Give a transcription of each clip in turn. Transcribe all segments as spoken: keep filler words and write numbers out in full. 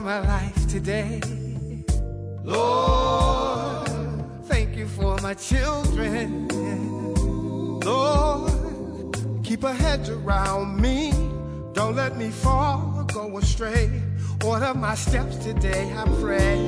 my life today. Lord, thank you for my children. Lord, keep a hedge around me. Don't let me fall or go astray. Order my steps today, I pray.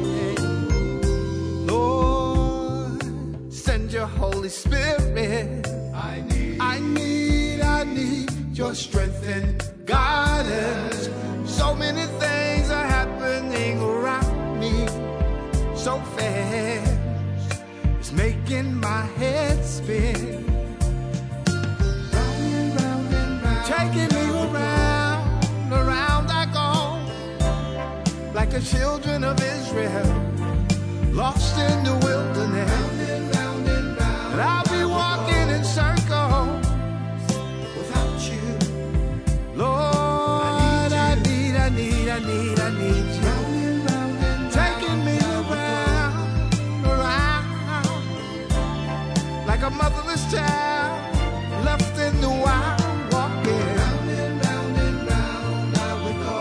Lord, send your Holy Spirit. I need, I need, I need your strength and guidance. So many things are happening around me so fast, it's making my head spin. Round and round and round, taking me around, around I go, like the children of Israel, lost in the wilderness. Round and round and round, and I'll be walking in circles without you, Lord. I need, I need, I need, I need you. Round and round and taking me around, around, like a motherless child left in the wild, walking. Round and round and round I would go.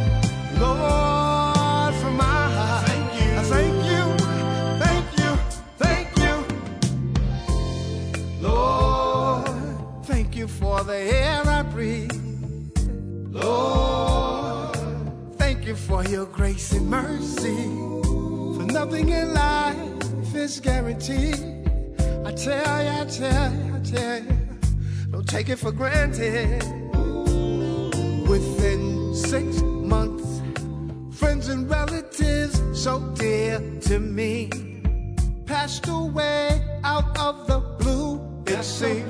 Lord, from my heart, thank you. I thank you, thank you, thank you. Lord, thank you for the air I breathe. Lord, thank you for your grace and mercy. For nothing in life is guaranteed. I tell you, I tell you, I tell you, don't take it for granted. Within six months, friends and relatives so dear to me passed away out of the blue. It seems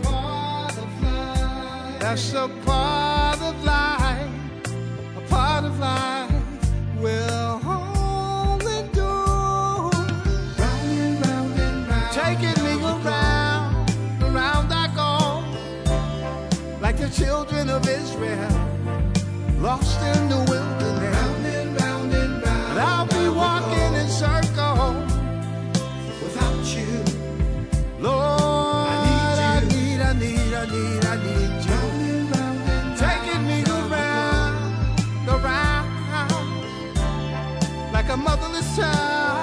that's a part of life, a part of life will only do. Round and round and round, taking me around, around I go, like the children of Israel, lost in the wilderness. Round and round and round, and I'll be walking in circles without you, Lord. I need, I need, I need, I need you. Like a motherless child